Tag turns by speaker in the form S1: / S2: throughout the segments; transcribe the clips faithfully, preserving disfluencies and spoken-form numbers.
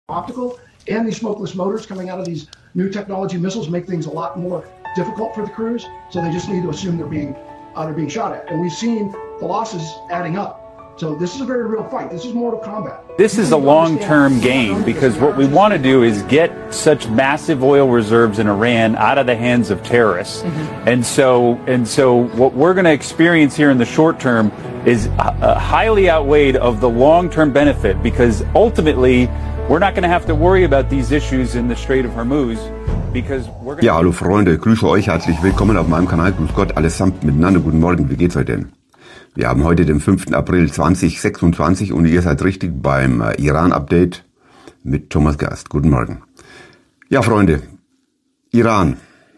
S1: optical, and these smokeless motors coming out of these new technology missiles make things a lot more difficult for the crews. So they just need to assume they're being uh, they're being shot at. And we've seen the losses adding up. So this is a very real fight. This is Mortal Kombat.
S2: This is a long-term game because what we want to do is get such massive oil reserves in Iran out of the hands of terrorists. Mm-hmm. And so and so what we're going to experience here in the short term is uh, highly outweighed of the long-term benefit, because ultimately we're not going to have to worry about these issues in the Strait of Hormuz.
S3: Ja, hallo Freunde, grüße euch, herzlich willkommen auf meinem Kanal. Grüß Gott allesamt miteinander. Guten Morgen, wie geht's euch denn? Wir haben heute den fünften April zweitausendsechsundzwanzig und ihr seid richtig beim äh, Iran-Update mit Thomas Gerst. Guten Morgen. Ja, Freunde, Iran.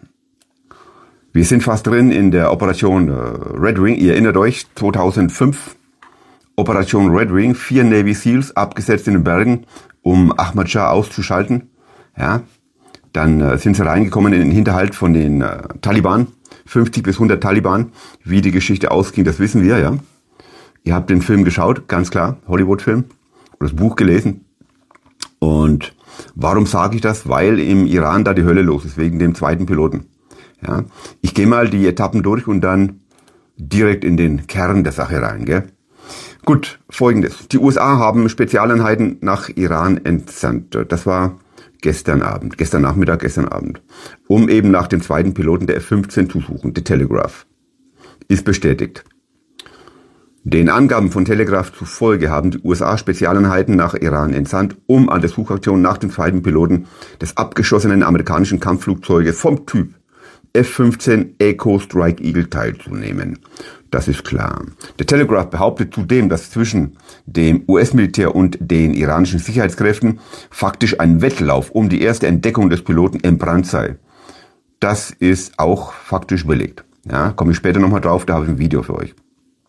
S3: Wir sind fast drin in der Operation äh, Red Wing. Ihr erinnert euch, zweitausendfünf, Operation Red Wing, vier Navy Seals abgesetzt in den Bergen, um Ahmad Shah auszuschalten. Ja, dann äh, sind sie reingekommen in den Hinterhalt von den äh, Taliban. fünfzig bis hundert Taliban. Wie die Geschichte ausging, das wissen wir, ja. Ihr habt den Film geschaut, ganz klar, Hollywood-Film, oder das Buch gelesen. Und warum sage ich das? Weil im Iran da die Hölle los ist, wegen dem zweiten Piloten. Ja. Ich gehe mal die Etappen durch und dann direkt in den Kern der Sache rein, gell. Gut, Folgendes. Die U S A haben Spezialeinheiten nach Iran entsandt. Das war gestern Abend, gestern Nachmittag, gestern Abend, um eben nach dem zweiten Piloten der F fünfzehn zu suchen. The Telegraph ist bestätigt. Den Angaben von Telegraph zufolge haben die U S A Spezialeinheiten nach Iran entsandt, um an der Suchaktion nach dem zweiten Piloten des abgeschossenen amerikanischen Kampfflugzeuges vom Typ F fünfzehn Echo Strike Eagle teilzunehmen. Das ist klar. Der Telegraph behauptet zudem, dass zwischen dem U S-Militär und den iranischen Sicherheitskräften faktisch ein Wettlauf um die erste Entdeckung des Piloten entbrannt sei. Das ist auch faktisch belegt. Ja, komme ich später nochmal drauf, da habe ich ein Video für euch.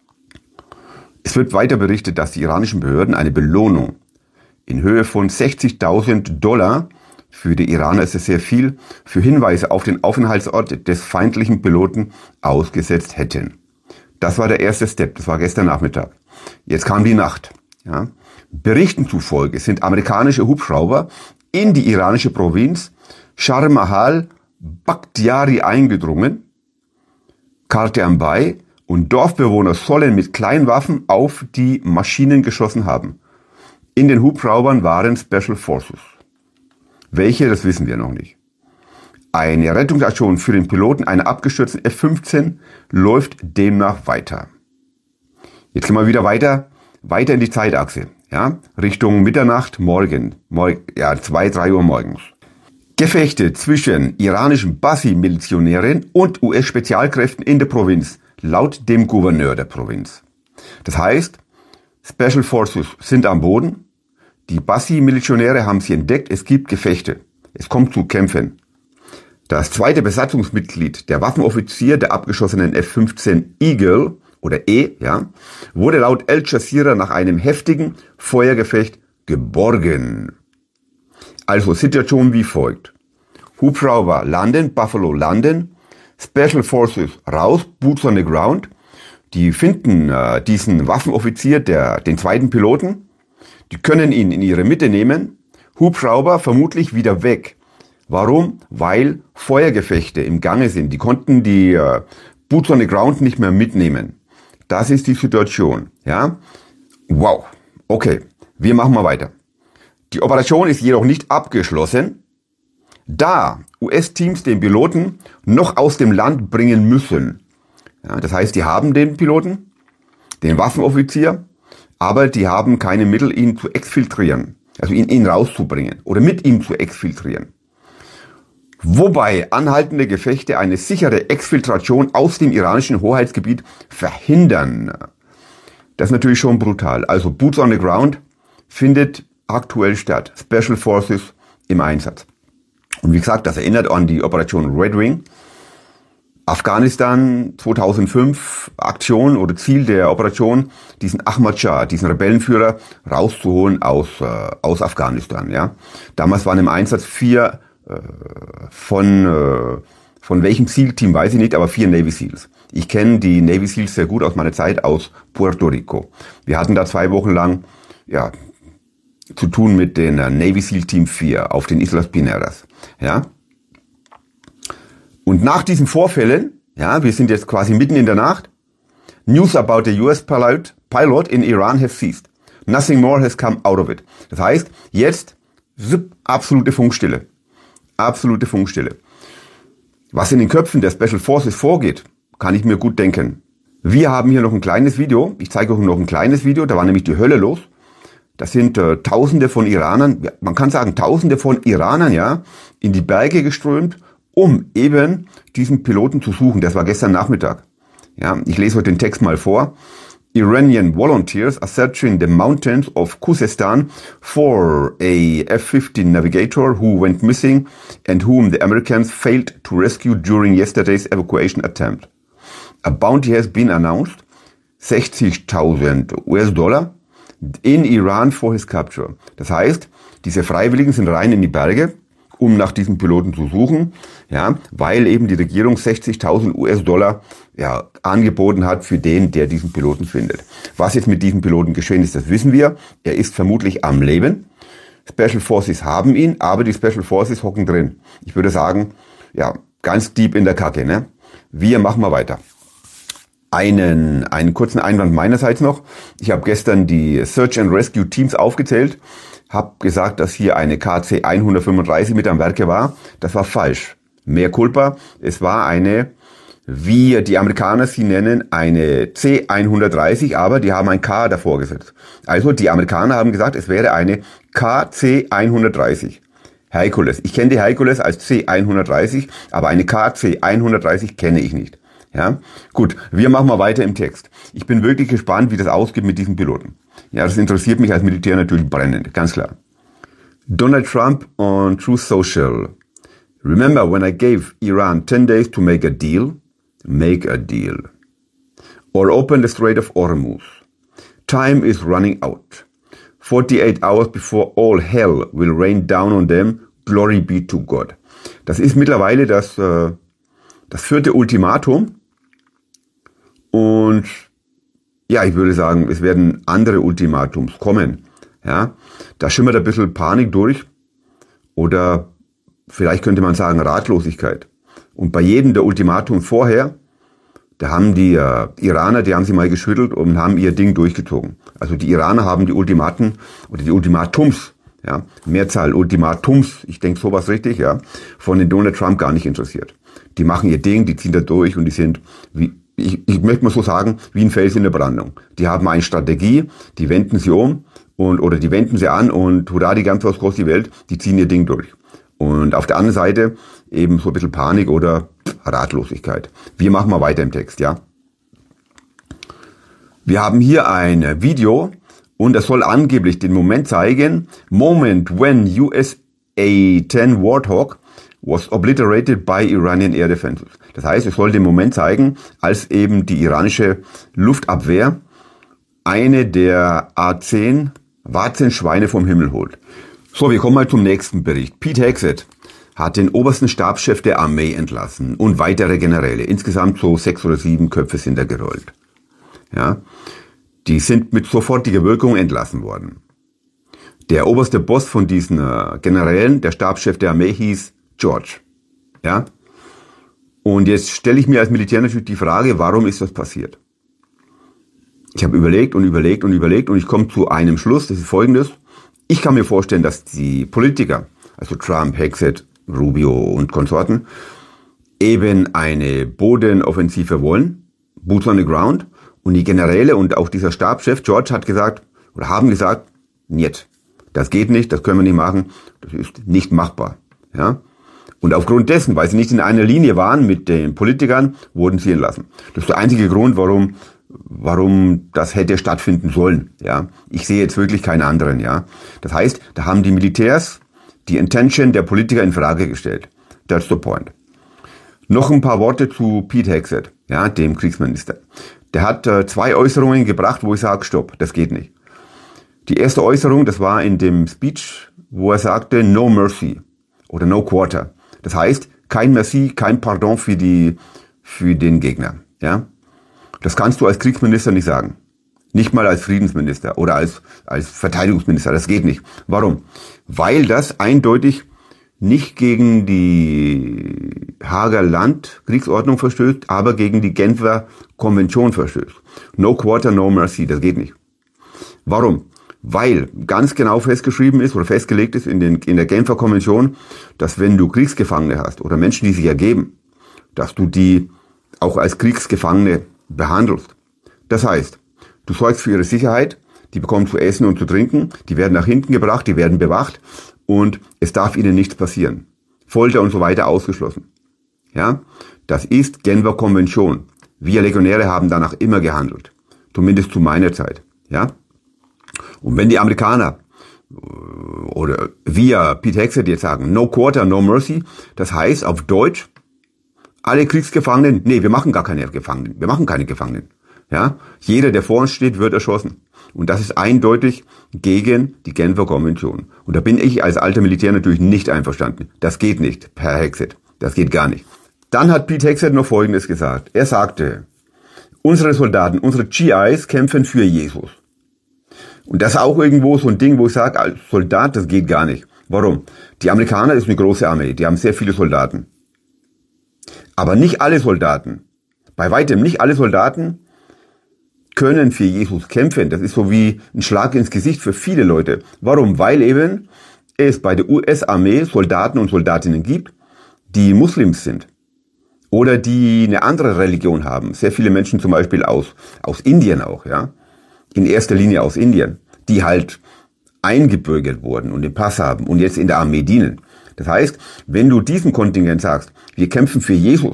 S3: Es wird weiter berichtet, dass die iranischen Behörden eine Belohnung in Höhe von sechzigtausend Dollar, für die Iraner ist es sehr viel, für Hinweise auf den Aufenthaltsort des feindlichen Piloten ausgesetzt hätten. Das war der erste Step, das war gestern Nachmittag. Jetzt kam die Nacht. Ja. Berichten zufolge sind amerikanische Hubschrauber in die iranische Provinz Sharm al-Bakhtiari eingedrungen, Karte anbei, und Dorfbewohner sollen mit Kleinwaffen auf die Maschinen geschossen haben. In den Hubschraubern waren Special Forces. Welche, das wissen wir noch nicht. Eine Rettungsaktion für den Piloten einer abgestürzten F fünfzehn läuft demnach weiter. Jetzt gehen wir wieder weiter, weiter in die Zeitachse, ja, Richtung Mitternacht, morgen, morgen ja, zwei, drei Uhr morgens. Gefechte zwischen iranischen Bassi-Milizionären und U S-Spezialkräften in der Provinz, laut dem Gouverneur der Provinz. Das heißt, Special Forces sind am Boden, die Bassi-Milizionäre haben sie entdeckt, es gibt Gefechte, es kommt zu Kämpfen. Das zweite Besatzungsmitglied, der Waffenoffizier der abgeschossenen F fünfzehn Eagle, oder E, ja, wurde laut Al Jazeera nach einem heftigen Feuergefecht geborgen. Also Situation wie folgt. Hubschrauber landen, Buffalo landen, Special Forces raus, Boots on the ground. Die finden äh, diesen Waffenoffizier, der, den zweiten Piloten, die können ihn in ihre Mitte nehmen, Hubschrauber vermutlich wieder weg. Warum? Weil Feuergefechte im Gange sind. Die konnten die äh, Boots on the ground nicht mehr mitnehmen. Das ist die Situation. Ja? Wow. Okay, wir machen mal weiter. Die Operation ist jedoch nicht abgeschlossen, da U S-Teams den Piloten noch aus dem Land bringen müssen. Ja, das heißt, die haben den Piloten, den Waffenoffizier, aber die haben keine Mittel, ihn zu exfiltrieren. Also ihn, ihn rauszubringen oder mit ihm zu exfiltrieren. Wobei anhaltende Gefechte eine sichere Exfiltration aus dem iranischen Hoheitsgebiet verhindern. Das ist natürlich schon brutal. Also Boots on the ground findet aktuell statt. Special Forces im Einsatz. Und wie gesagt, das erinnert an die Operation Red Wing. Afghanistan zweitausendfünf, Aktion oder Ziel der Operation, diesen Ahmad Shah, diesen Rebellenführer rauszuholen aus, äh, aus Afghanistan. Ja. Damals waren im Einsatz vier Von, äh, von welchem SEAL-Team weiß ich nicht, aber vier Navy Seals. Ich kenne die Navy Seals sehr gut aus meiner Zeit aus Puerto Rico. Wir hatten da zwei Wochen lang, ja, zu tun mit den Navy SEAL Team vier auf den Islas Pineras. Ja. Und nach diesen Vorfällen, ja, wir sind jetzt quasi mitten in der Nacht, News about the U S pilot, pilot in Iran have ceased. Nothing more has come out of it. Das heißt, jetzt zip, absolute Funkstille. Absolute Funkstille. Was in den Köpfen der Special Forces vorgeht, kann ich mir gut denken. Wir haben hier noch ein kleines Video. Ich zeige euch noch ein kleines Video. Da war nämlich die Hölle los. Das sind äh, Tausende von Iranern, ja, man kann sagen Tausende von Iranern, ja, in die Berge geströmt, um eben diesen Piloten zu suchen. Das war gestern Nachmittag. Ja, ich lese euch den Text mal vor. Iranian volunteers are searching the mountains of Khuzestan for a F fifteen navigator who went missing and whom the Americans failed to rescue during yesterday's evacuation attempt. A bounty has been announced, sechzigtausend U S-Dollar, in Iran for his capture. Das heißt, diese Freiwilligen sind rein in die Berge, um nach diesem Piloten zu suchen, ja, weil eben die Regierung sechzigtausend U S-Dollar ja, angeboten hat für den, der diesen Piloten findet. Was jetzt mit diesem Piloten geschehen ist, das wissen wir. Er ist vermutlich am Leben. Special Forces haben ihn, aber die Special Forces hocken drin. Ich würde sagen, ja, ganz deep in der Kacke, ne? Wir machen mal weiter. Einen, einen kurzen Einwand meinerseits noch. Ich habe gestern die Search and Rescue Teams aufgezählt, habe gesagt, dass hier eine K C hundertfünfunddreißig mit am Werke war. Das war falsch. Mehr Culpa. Es war eine, wie die Amerikaner sie nennen, eine C hundertdreißig, aber die haben ein K davor gesetzt. Also die Amerikaner haben gesagt, es wäre eine K C hundertdreißig. Hercules. Ich kenne die Hercules als C hundertdreißig, aber eine K C hundertdreißig kenne ich nicht. Ja, gut, wir machen mal weiter im Text. Ich bin wirklich gespannt, wie das ausgeht mit diesem Piloten. Ja, das interessiert mich als Militär natürlich brennend, ganz klar. Donald Trump on Truth Social. Remember when I gave Iran ten days to make a deal? Make a deal. Or open the Strait of Hormuz. Time is running out. forty-eight hours before all hell will rain down on them. Glory be to God. Das ist mittlerweile das, äh, das vierte Ultimatum. Und ja, ich würde sagen, es werden andere Ultimatums kommen. Ja, da schimmert ein bisschen Panik durch oder vielleicht könnte man sagen Ratlosigkeit. Und bei jedem der Ultimatums vorher, da haben die äh, Iraner, die haben sie mal geschüttelt und haben ihr Ding durchgezogen. Also die Iraner haben die Ultimaten oder die Ultimatums, ja, Mehrzahl Ultimatums, ich denke sowas richtig, ja, von den Donald Trump gar nicht interessiert. Die machen ihr Ding, die ziehen da durch und die sind wie Ich, ich möchte mal so sagen, wie ein Fels in der Brandung. Die haben eine Strategie, die wenden sie um und oder die wenden sie an und hurra, die ganze groß die Welt, die ziehen ihr Ding durch. Und auf der anderen Seite eben so ein bisschen Panik oder Ratlosigkeit. Wir machen mal weiter im Text, ja. Wir haben hier ein Video und das soll angeblich den Moment zeigen, Moment when U S A ten Warthog was obliterated by Iranian air defenses. Das heißt, es soll den Moment zeigen, als eben die iranische Luftabwehr eine der A zehn Warzenschweine vom Himmel holt. So, wir kommen mal zum nächsten Bericht. Pete Hegseth hat den obersten Stabschef der Armee entlassen und weitere Generäle. Insgesamt so sechs oder sieben Köpfe sind da gerollt. Ja, die sind mit sofortiger Wirkung entlassen worden. Der oberste Boss von diesen äh, Generälen, der Stabschef der Armee, hieß George. Ja? Und jetzt stelle ich mir als Militär natürlich die Frage, warum ist das passiert? Ich habe überlegt und überlegt und überlegt und ich komme zu einem Schluss, das ist folgendes. Ich kann mir vorstellen, dass die Politiker, also Trump, Hegseth, Rubio und Konsorten, eben eine Bodenoffensive wollen, Boots on the ground, und die Generäle und auch dieser Stabschef George hat gesagt, oder haben gesagt, niet, das geht nicht, das können wir nicht machen, das ist nicht machbar. Ja? Und aufgrund dessen, weil sie nicht in einer Linie waren mit den Politikern, wurden sie entlassen. Das ist der einzige Grund, warum, warum das hätte stattfinden sollen. Ja, ich sehe jetzt wirklich keinen anderen. Ja, das heißt, da haben die Militärs die Intention der Politiker in Frage gestellt. That's the point. Noch ein paar Worte zu Pete Hegseth, ja, dem Kriegsminister. Der hat äh, zwei Äußerungen gebracht, wo ich sage, stopp, das geht nicht. Die erste Äußerung, das war in dem Speech, wo er sagte, no mercy oder no quarter. Das heißt, kein Merci, kein Pardon für die, für den Gegner, ja. Das kannst du als Kriegsminister nicht sagen. Nicht mal als Friedensminister oder als, als Verteidigungsminister. Das geht nicht. Warum? Weil das eindeutig nicht gegen die Haager Landkriegsordnung verstößt, aber gegen die Genfer Konvention verstößt. No quarter, no mercy. Das geht nicht. Warum? Weil ganz genau festgeschrieben ist oder festgelegt ist in, den, in der Genfer Konvention, dass wenn du Kriegsgefangene hast oder Menschen, die sich ergeben, dass du die auch als Kriegsgefangene behandelst. Das heißt, du sorgst für ihre Sicherheit, die bekommen zu essen und zu trinken, die werden nach hinten gebracht, die werden bewacht und es darf ihnen nichts passieren. Folter und so weiter ausgeschlossen. Ja, das ist Genfer Konvention. Wir Legionäre haben danach immer gehandelt. Zumindest zu meiner Zeit. Ja. Und wenn die Amerikaner oder wir, Pete Hegseth, jetzt sagen, no quarter, no mercy, das heißt auf Deutsch, alle Kriegsgefangenen, nee, wir machen gar keine Gefangenen, wir machen keine Gefangenen. Ja, jeder, der vor uns steht, wird erschossen. Und das ist eindeutig gegen die Genfer Konvention. Und da bin ich als alter Militär natürlich nicht einverstanden. Das geht nicht, Herr Hegseth. Das geht gar nicht. Dann hat Pete Hegseth noch Folgendes gesagt. Er sagte, unsere Soldaten, unsere G Is kämpfen für Jesus. Und das ist auch irgendwo so ein Ding, wo ich sage, als Soldat, das geht gar nicht. Warum? Die Amerikaner ist eine große Armee, die haben sehr viele Soldaten. Aber nicht alle Soldaten, bei weitem nicht alle Soldaten können für Jesus kämpfen. Das ist so wie ein Schlag ins Gesicht für viele Leute. Warum? Weil eben es bei der U S-Armee Soldaten und Soldatinnen gibt, die Muslims sind. Oder die eine andere Religion haben. Sehr viele Menschen zum Beispiel aus, aus Indien auch, ja. In erster Linie aus Indien, die halt eingebürgert wurden und den Pass haben und jetzt in der Armee dienen. Das heißt, wenn du diesem Kontingent sagst, wir kämpfen für Jesus,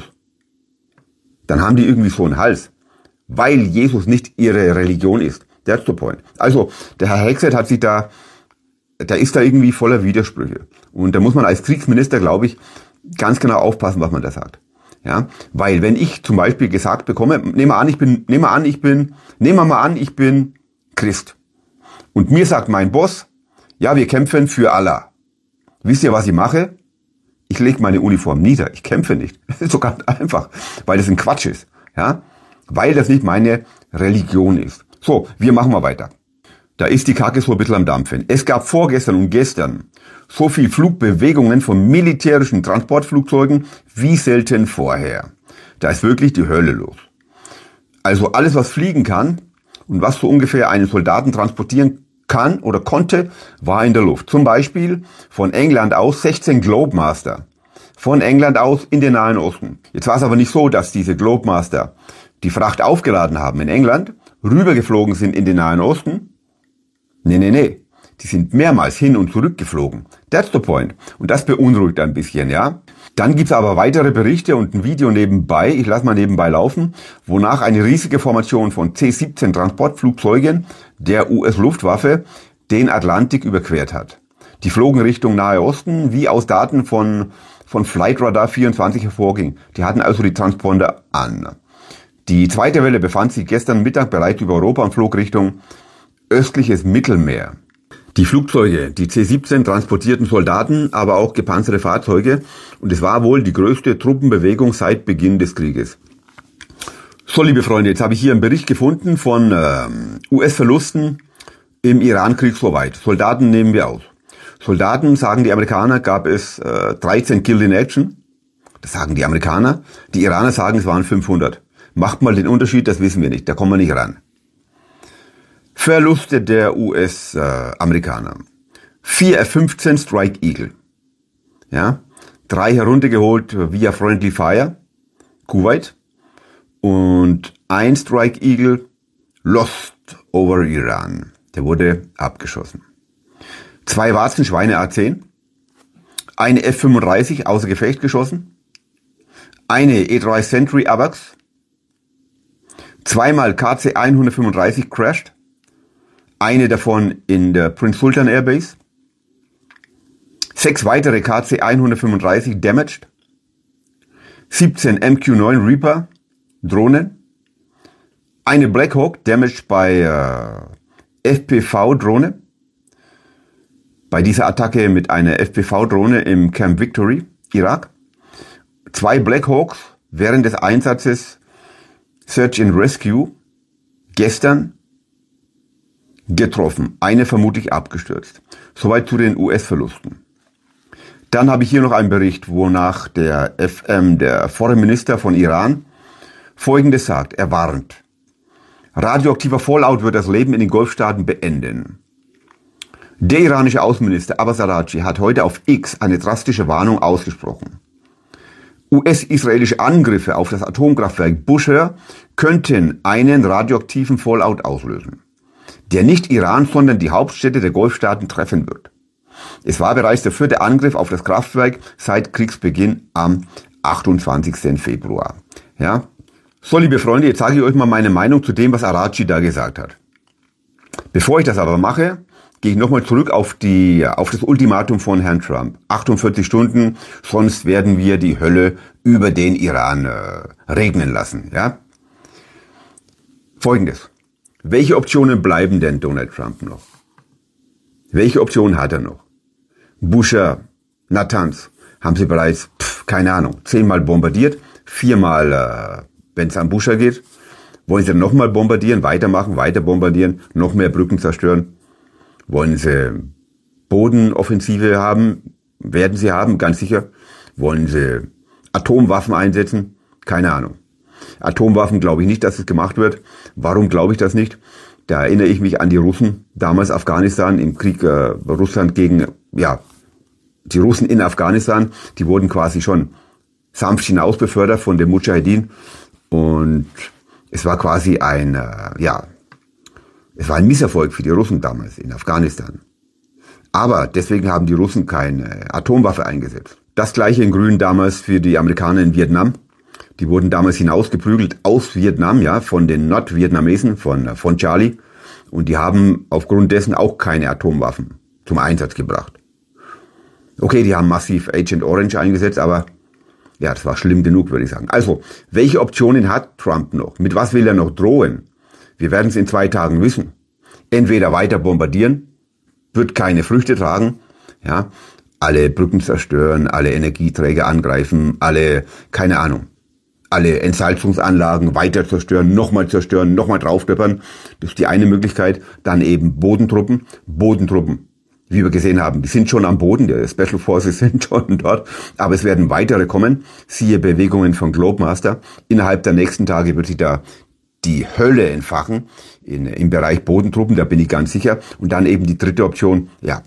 S3: dann haben die irgendwie so einen Hals, weil Jesus nicht ihre Religion ist. That's the point. Also, der Herr Hegseth hat sich da, da ist da irgendwie voller Widersprüche. Und da muss man als Kriegsminister, glaube ich, ganz genau aufpassen, was man da sagt. Ja, weil wenn ich zum Beispiel gesagt bekomme, nehmen wir an, ich bin, nehmen wir an, ich bin, nehmen wir mal an, ich bin Christ. Und mir sagt mein Boss, ja, wir kämpfen für Allah. Wisst ihr, was ich mache? Ich lege meine Uniform nieder. Ich kämpfe nicht. Das ist so ganz einfach, weil das ein Quatsch ist. Ja, weil das nicht meine Religion ist. So, wir machen mal weiter. Da ist die Kacke so ein bisschen am Dampfen. Es gab vorgestern und gestern so viel Flugbewegungen von militärischen Transportflugzeugen wie selten vorher. Da ist wirklich die Hölle los. Also alles, was fliegen kann und was so ungefähr einen Soldaten transportieren kann oder konnte, war in der Luft. Zum Beispiel von England aus sechzehn Globemaster. Von England aus in den Nahen Osten. Jetzt war es aber nicht so, dass diese Globemaster die Fracht aufgeladen haben in England, rübergeflogen sind in den Nahen Osten. Nee, nee, nee. Die sind mehrmals hin und zurück geflogen. That's the point. Und das beunruhigt ein bisschen, ja. Dann gibt's aber weitere Berichte und ein Video nebenbei, ich lasse mal nebenbei laufen, wonach eine riesige Formation von C siebzehn Transportflugzeugen der U S-Luftwaffe den Atlantik überquert hat. Die flogen Richtung Nahe Osten, wie aus Daten von, von Flight Radar vierundzwanzig hervorging. Die hatten also die Transponder an. Die zweite Welle befand sich gestern Mittag bereits über Europa und flog Richtung östliches Mittelmeer. Die Flugzeuge, die C siebzehn, transportierten Soldaten, aber auch gepanzerte Fahrzeuge und es war wohl die größte Truppenbewegung seit Beginn des Krieges. So, liebe Freunde, jetzt habe ich hier einen Bericht gefunden von äh, U S-Verlusten im Iran-Krieg soweit. Soldaten nehmen wir aus. Soldaten, sagen die Amerikaner, gab es äh, dreizehn Killed in Action. Das sagen die Amerikaner. Die Iraner sagen, es waren fünfhundert. Macht mal den Unterschied, das wissen wir nicht, da kommen wir nicht ran. Verluste der U S-Amerikaner. Vier F fünfzehn Strike Eagle. Ja, drei heruntergeholt via Friendly Fire, Kuwait. Und ein Strike Eagle lost over Iran. Der wurde abgeschossen. Zwei Warzenschweine A zehn. Eine F fünfunddreißig außer Gefecht geschossen. Eine E drei Sentry AWACS. Zweimal K C hundertfünfunddreißig crashed. Eine davon in der Prince Sultan Air Base. Sechs weitere K C hundertfünfunddreißig damaged. siebzehn M Q neun Reaper Drohnen. Eine Black Hawk damaged bei äh, F P V-Drohne. Bei dieser Attacke mit einer F P V-Drohne im Camp Victory, Irak. Zwei Black Hawks während des Einsatzes Search and Rescue gestern getroffen, eine vermutlich abgestürzt. Soweit zu den U S-Verlusten. Dann habe ich hier noch einen Bericht, wonach der F M, der Foreign Minister von Iran, Folgendes sagt. Er warnt. Radioaktiver Fallout wird das Leben in den Golfstaaten beenden. Der iranische Außenminister Abbas Araghchi hat heute auf X eine drastische Warnung ausgesprochen. U S-israelische Angriffe auf das Atomkraftwerk Bushehr könnten einen radioaktiven Fallout auslösen, der nicht Iran, sondern die Hauptstädte der Golfstaaten treffen wird. Es war bereits der vierte Angriff auf das Kraftwerk seit Kriegsbeginn am achtundzwanzigsten Februar. Ja? So, liebe Freunde, jetzt sage ich euch mal meine Meinung zu dem, was Araghchi da gesagt hat. Bevor ich das aber mache, gehe ich nochmal zurück auf die, auf das Ultimatum von Herrn Trump. achtundvierzig Stunden, sonst werden wir die Hölle über den Iran äh, regnen lassen. Ja? Folgendes. Welche Optionen bleiben denn Donald Trump noch? Welche Optionen hat er noch? Bushehr, Natanz haben sie bereits, pff, keine Ahnung, zehnmal bombardiert, viermal, äh, wenn es an Bushehr geht. Wollen sie nochmal bombardieren, weitermachen, weiter bombardieren, noch mehr Brücken zerstören? Wollen sie Bodenoffensive haben? Werden sie haben, ganz sicher. Wollen sie Atomwaffen einsetzen? Keine Ahnung. Atomwaffen glaube ich nicht, dass es gemacht wird. Warum glaube ich das nicht? Da erinnere ich mich an die Russen, damals Afghanistan, im Krieg äh, Russland gegen, ja, die Russen in Afghanistan, die wurden quasi schon sanft hinaus befördert von den Mujahedin. Und es war quasi ein, äh, ja, es war ein Misserfolg für die Russen damals in Afghanistan. Aber deswegen haben die Russen keine Atomwaffe eingesetzt. Das gleiche in Grün damals für die Amerikaner in Vietnam. Die wurden damals hinausgeprügelt aus Vietnam, ja, von den Nordvietnamesen, von, von Charlie. Und die haben aufgrund dessen auch keine Atomwaffen zum Einsatz gebracht. Okay, die haben massiv Agent Orange eingesetzt, aber ja, das war schlimm genug, würde ich sagen. Also, welche Optionen hat Trump noch? Mit was will er noch drohen? Wir werden es in zwei Tagen wissen. Entweder weiter bombardieren, wird keine Früchte tragen, ja, alle Brücken zerstören, alle Energieträger angreifen, alle, keine Ahnung, alle Entsalzungsanlagen weiter zerstören, nochmal zerstören, nochmal draufdeppern. Das ist die eine Möglichkeit. Dann eben Bodentruppen. Bodentruppen, wie wir gesehen haben, die sind schon am Boden, die Special Forces sind schon dort, aber es werden weitere kommen. Siehe Bewegungen von Globemaster. Innerhalb der nächsten Tage wird sich da die Hölle entfachen in, im Bereich Bodentruppen, da bin ich ganz sicher. Und dann eben die dritte Option, ja,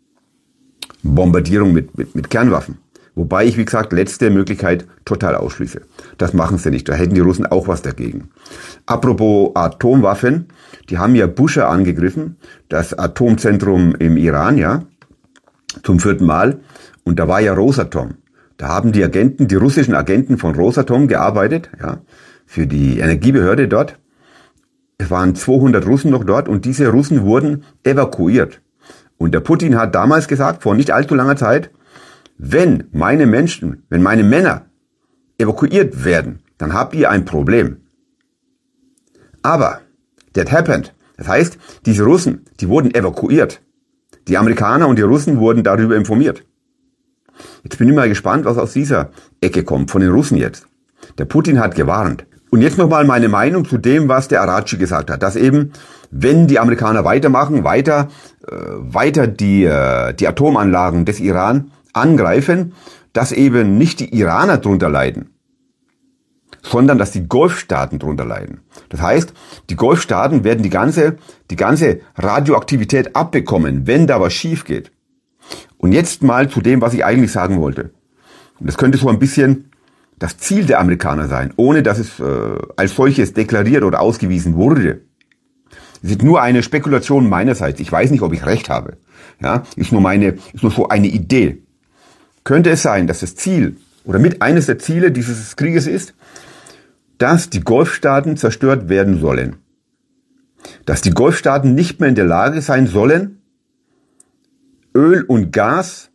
S3: Bombardierung mit, mit, mit Kernwaffen. Wobei ich, wie gesagt, letzte Möglichkeit total ausschließe. Das machen sie nicht. Da hätten die Russen auch was dagegen. Apropos Atomwaffen, die haben ja Bushehr angegriffen, das Atomzentrum im Iran, ja, zum vierten Mal. Und da war ja Rosatom. Da haben die Agenten, die russischen Agenten von Rosatom gearbeitet, ja, für die Energiebehörde dort. Es waren zweihundert Russen noch dort und diese Russen wurden evakuiert. Und der Putin hat damals gesagt, vor nicht allzu langer Zeit, wenn meine Menschen, wenn meine Männer evakuiert werden, dann habt ihr ein Problem. Aber that happened. Das heißt, diese Russen, die wurden evakuiert. Die Amerikaner und die Russen wurden darüber informiert. Jetzt bin ich mal gespannt, was aus dieser Ecke kommt, von den Russen jetzt. Der Putin hat gewarnt. Und jetzt nochmal meine Meinung zu dem, was der Araghchi gesagt hat. Dass eben, wenn die Amerikaner weitermachen, weiter, äh, weiter die, äh, die Atomanlagen des Iran angreifen, dass eben nicht die Iraner drunter leiden, sondern dass die Golfstaaten drunter leiden. Das heißt, die Golfstaaten werden die ganze, die ganze Radioaktivität abbekommen, wenn da was schief geht. Und jetzt mal zu dem, was ich eigentlich sagen wollte. Und das könnte so ein bisschen das Ziel der Amerikaner sein, ohne dass es äh, als solches deklariert oder ausgewiesen wurde. Es ist nur eine Spekulation meinerseits. Ich weiß nicht, ob ich recht habe. Ja, ist nur meine, ist nur so eine Idee. Könnte es sein, dass das Ziel oder mit eines der Ziele dieses Krieges ist, dass die Golfstaaten zerstört werden sollen. Dass die Golfstaaten nicht mehr in der Lage sein sollen, Öl und Gas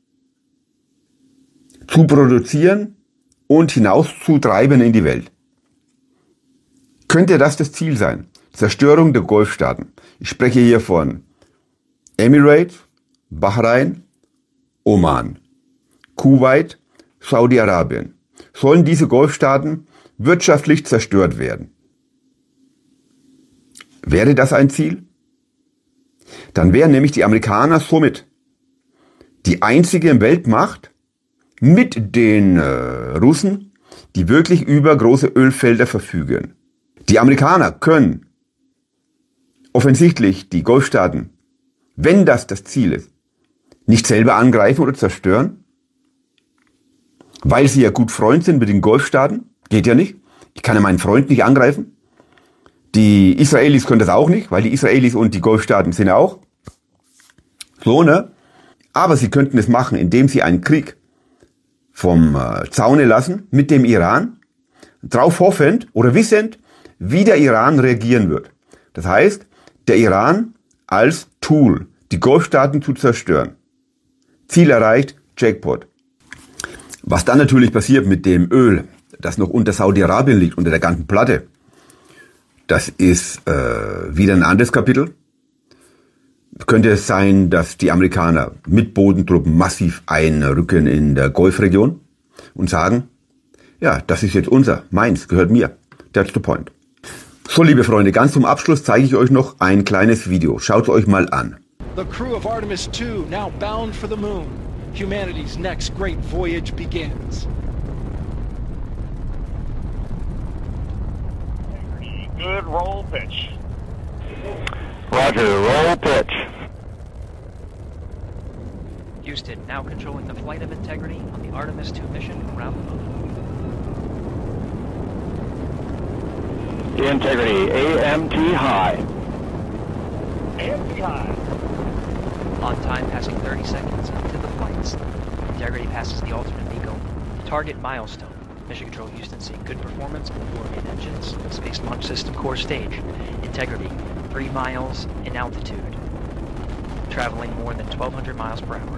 S3: zu produzieren und hinauszutreiben in die Welt. Könnte das das Ziel sein? Zerstörung der Golfstaaten. Ich spreche hier von Emirates, Bahrain, Oman, Kuwait, Saudi-Arabien. Sollen diese Golfstaaten wirtschaftlich zerstört werden? Wäre das ein Ziel? Dann wären nämlich die Amerikaner somit die einzige Weltmacht mit den äh, Russen, die wirklich über große Ölfelder verfügen. Die Amerikaner können offensichtlich die Golfstaaten, wenn das das Ziel ist, nicht selber angreifen oder zerstören, weil sie ja gut Freund sind mit den Golfstaaten. Geht ja nicht. Ich kann ja meinen Freund nicht angreifen. Die Israelis können das auch nicht, weil die Israelis und die Golfstaaten sind ja auch so, ne? Aber sie könnten es machen, indem sie einen Krieg vom äh, Zaune lassen mit dem Iran, drauf hoffend oder wissend, wie der Iran reagieren wird. Das heißt, der Iran als Tool, die Golfstaaten zu zerstören. Ziel erreicht, Jackpot. Was dann natürlich passiert mit dem Öl, das noch unter Saudi-Arabien liegt, unter der ganzen Platte, das ist äh, wieder ein anderes Kapitel. Könnte es sein, dass die Amerikaner mit Bodentruppen massiv einrücken in der Golfregion und sagen, ja, das ist jetzt unser, meins, gehört mir. That's the point. So, liebe Freunde, ganz zum Abschluss zeige ich euch noch ein kleines Video. Schaut es euch mal an.
S4: The crew of Artemis two now bound for the moon. Humanity's next great voyage begins.
S5: Good roll pitch.
S6: Roger, roll pitch.
S7: Houston, now controlling the flight of Integrity on the Artemis two mission around the moon.
S6: Integrity, A M T high.
S5: A M T high.
S7: On time, passing thirty seconds into the flights. Integrity passes the alternate beacon. Target milestone. Mission Control Houston seeing good performance aboard main engines. Space Launch System core stage. Integrity, three miles in altitude. Traveling more than twelve hundred miles per hour.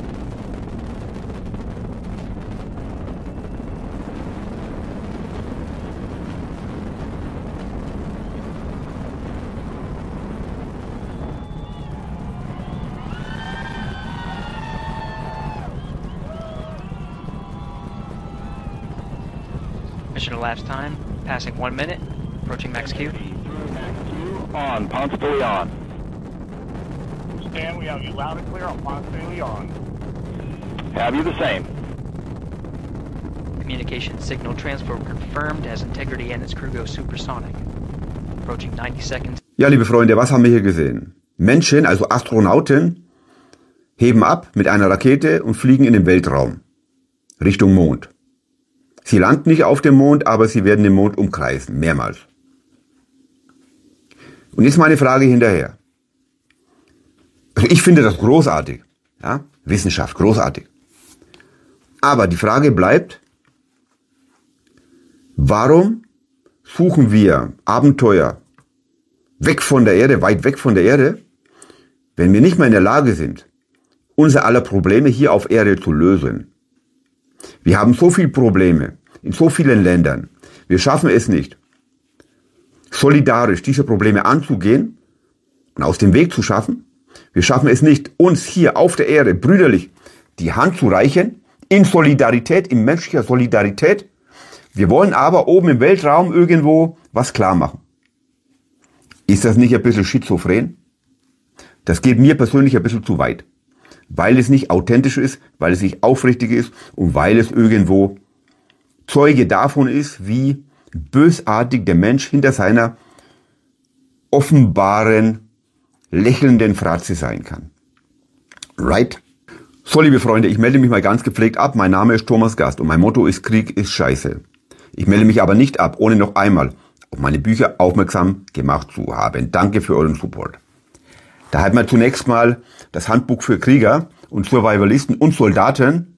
S7: Mission elapsed time, passing one minute, approaching max Q.
S6: Max Q on, Ponce de Leon.
S5: Stan, we have you loud and clear on Ponce de Leon.
S6: Have you the same?
S7: Communication signal transfer confirmed as Integrity and its crew go supersonic. Approaching ninety seconds.
S3: Ja, liebe Freunde, was haben wir hier gesehen? Menschen, also Astronauten, heben ab mit einer Rakete und fliegen in den Weltraum. Richtung Mond. Sie landen nicht auf dem Mond, aber sie werden den Mond umkreisen, mehrmals. Und jetzt meine Frage hinterher. Also ich finde das großartig, ja, Wissenschaft, großartig. Aber die Frage bleibt, warum suchen wir Abenteuer weg von der Erde, weit weg von der Erde, wenn wir nicht mehr in der Lage sind, unser aller Probleme hier auf Erde zu lösen? Wir haben so viele Probleme in so vielen Ländern. Wir schaffen es nicht, solidarisch diese Probleme anzugehen und aus dem Weg zu schaffen. Wir schaffen es nicht, uns hier auf der Erde brüderlich die Hand zu reichen, in Solidarität, in menschlicher Solidarität. Wir wollen aber oben im Weltraum irgendwo was klar machen. Ist das nicht ein bisschen schizophren? Das geht mir persönlich ein bisschen zu weit. Weil es nicht authentisch ist, weil es nicht aufrichtig ist und weil es irgendwo Zeuge davon ist, wie bösartig der Mensch hinter seiner offenbaren, lächelnden Fratze sein kann. Right? So, liebe Freunde, ich melde mich mal ganz gepflegt ab. Mein Name ist Thomas Gast und mein Motto ist: Krieg ist Scheiße. Ich melde mich aber nicht ab, ohne noch einmal auf meine Bücher aufmerksam gemacht zu haben. Danke für euren Support. Da hat man zunächst mal das Handbuch für Krieger und Survivalisten und Soldaten.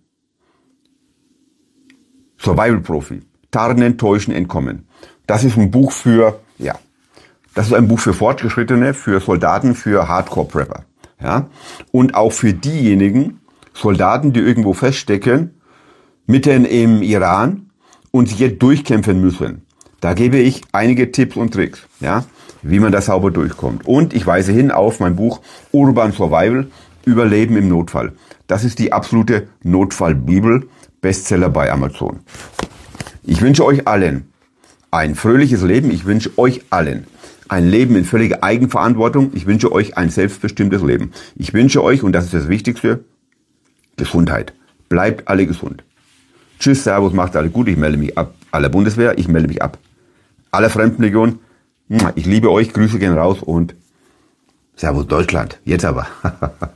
S3: Survival Profi. Tarnen, Täuschen, Entkommen. Das ist ein Buch für, ja, das ist ein Buch für Fortgeschrittene, für Soldaten, für Hardcore-Prepper. Ja, und auch für diejenigen Soldaten, die irgendwo feststecken, mitten im Iran und sich jetzt durchkämpfen müssen. Da gebe ich einige Tipps und Tricks, ja, wie man da sauber durchkommt. Und ich weise hin auf mein Buch Urban Survival, Überleben im Notfall. Das ist die absolute Notfallbibel, Bestseller bei Amazon. Ich wünsche euch allen ein fröhliches Leben. Ich wünsche euch allen ein Leben in völliger Eigenverantwortung. Ich wünsche euch ein selbstbestimmtes Leben. Ich wünsche euch, und das ist das Wichtigste, Gesundheit. Bleibt alle gesund. Tschüss, Servus, macht alle gut. Ich melde mich ab. Aller Bundeswehr, ich melde mich ab. Aller Fremdenlegion, ich liebe euch, Grüße gehen raus und Servus Deutschland. Jetzt aber.